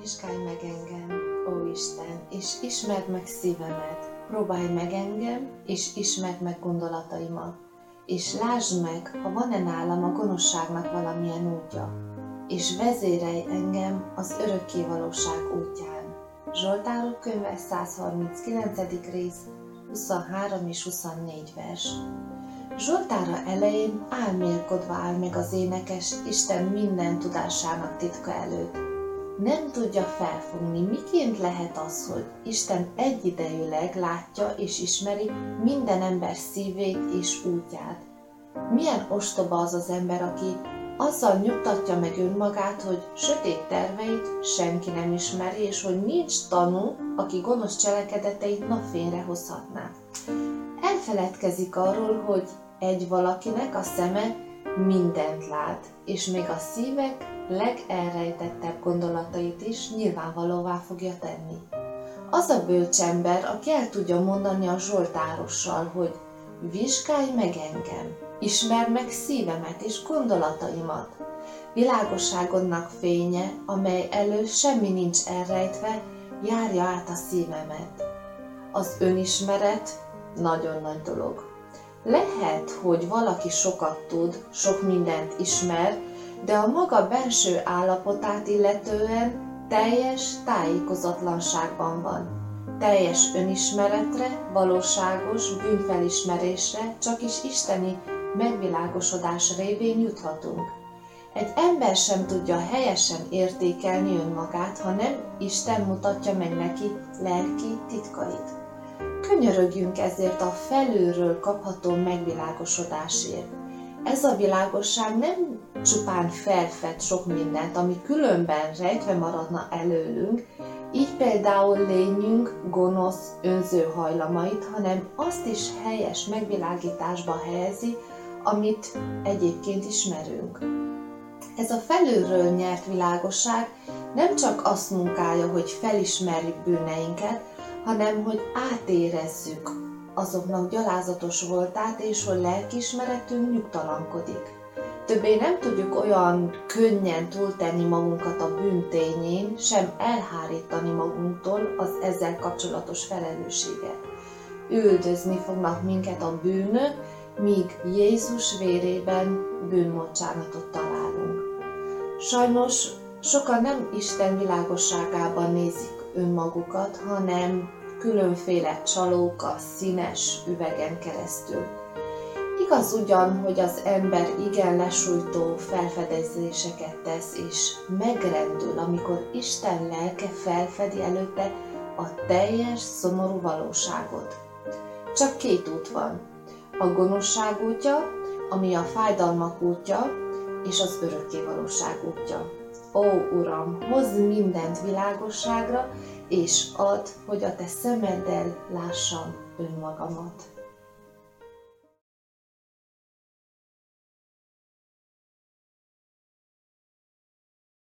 Vizsgálj meg engem, ó Isten, és ismerd meg szívemet. Próbálj meg engem, és ismerd meg gondolataimat. És lásd meg, ha van-e nálam a gonoszságnak valamilyen útja. És vezérelj engem az örökké valóság útján. Zsoltárok könyve 139. rész, 23 és 24 vers. Zsoltára elején álmélkodva áll meg az énekes Isten minden tudásának titka előtt. Nem tudja felfogni, miként lehet az, hogy Isten egyidejűleg látja és ismeri minden ember szívét és útját. Milyen ostoba az az ember, aki azzal nyugtatja meg önmagát, hogy sötét terveit senki nem ismeri, és hogy nincs tanú, aki gonosz cselekedeteit napfényre hozhatná. Elfeledkezik arról, hogy egy valakinek a szeme mindent lát, és még a szívek legelrejtettebb gondolatait is nyilvánvalóvá fogja tenni. Az a bölcs ember, aki el tudja mondani a zsoltárossal, hogy vizsgálj meg engem, ismerd meg szívemet és gondolataimat. Világosságodnak fénye, amely elől semmi nincs elrejtve, járja át a szívemet. Az önismeret nagyon nagy dolog. Lehet, hogy valaki sokat tud, sok mindent ismer, de a maga benső állapotát illetően teljes tájékozatlanságban van. Teljes önismeretre, valóságos bűnfelismerésre csak is isteni megvilágosodás révén juthatunk. Egy ember sem tudja helyesen értékelni önmagát, ha nem Isten mutatja meg neki lelki titkait. Könyörögjünk ezért a felülről kapható megvilágosodásért. Ez a világosság nem csupán felfed sok mindent, ami különben rejtve maradna előlünk, így például lényünk gonosz, önző hajlamait, hanem azt is helyes megvilágításba helyezi, amit egyébként ismerünk. Ez a felülről nyert világosság nem csak azt munkálja, hogy felismerjük bűneinket, hanem hogy átérezzük azoknak gyalázatos voltát, és hogy lelkiismeretünk nyugtalankodik. Többé nem tudjuk olyan könnyen túltenni magunkat a bűntényén, sem elhárítani magunktól az ezzel kapcsolatos felelősséget. Üldözni fognak minket a bűnök, míg Jézus vérében bűnbocsánatot találunk. Sajnos sokan nem Isten világosságában nézik önmagukat, hanem különféle csalóka, színes üvegen keresztül. Igaz ugyan, hogy az ember igen lesújtó felfedezéseket tesz, és megrendül, amikor Isten lelke felfedi előtte a teljes, szomorú valóságot. Csak két út van. A gonoszság útja, ami a fájdalmak útja, és az örökké valóság útja. Ó, Uram, hozz mindent világosságra, és add, hogy a Te szemeddel lássam önmagamat.